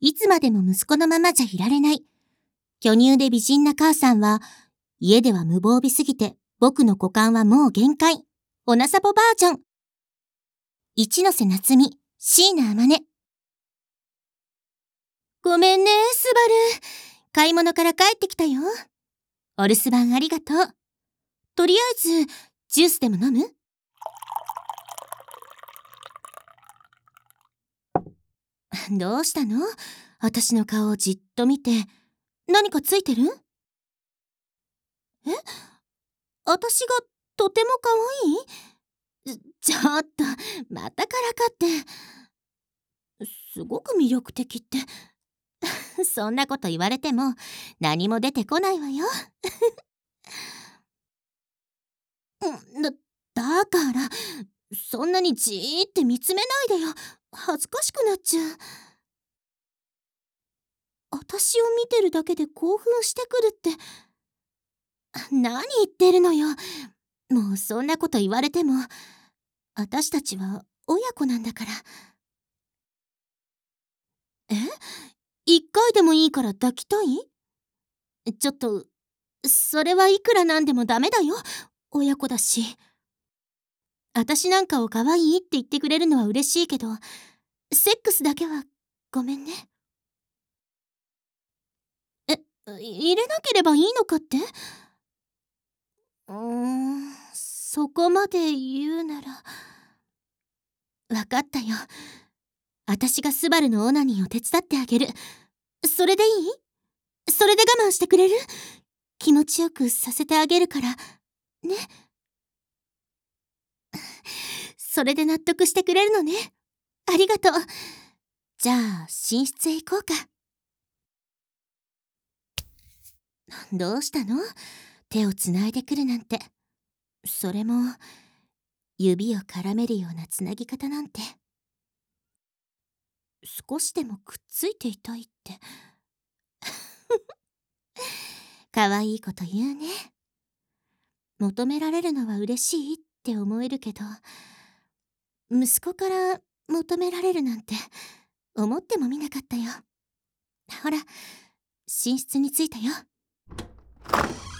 いつまでも息子のままじゃいられない。巨乳で美人な母さんは、家では無防備すぎて、僕の股間はもう限界。おなさぼバージョン。一ノ瀬夏美、椎名天音。ごめんね、スバル。買い物から帰ってきたよ。お留守番ありがとう。とりあえず、ジュースでも飲む？どうしたの？私の顔をじっと見て。何かついてる？え？私がとても可愛い？ちょっと、またからかって。すごく魅力的って。そんなこと言われても何も出てこないわよ。だから、そんなにじーって見つめないでよ。恥ずかしくなっちゃう。私を見てるだけで興奮してくるって。何言ってるのよ。もうそんなこと言われても、私たちは親子なんだから。え？一回でもいいから抱きたい？ちょっと、それはいくらなんでもダメだよ。親子だし。私なんかを可愛いって言ってくれるのは嬉しいけど、セックスだけはごめんね。入れなければいいのかって？そこまで言うなら。わかったよ。私がスバルのオナニーを手伝ってあげる。それでいい？それで我慢してくれる？気持ちよくさせてあげるから。ね。それで納得してくれるのね。ありがとう。じゃあ、寝室へ行こうか。どうしたの？手をつないでくるなんて。それも、指を絡めるようなつなぎ方なんて。少しでもくっついていたいって。かわいいこと言うね。求められるのは嬉しいって思えるけど、息子から求められるなんて思ってもみなかったよ。ほら、寝室に着いたよ。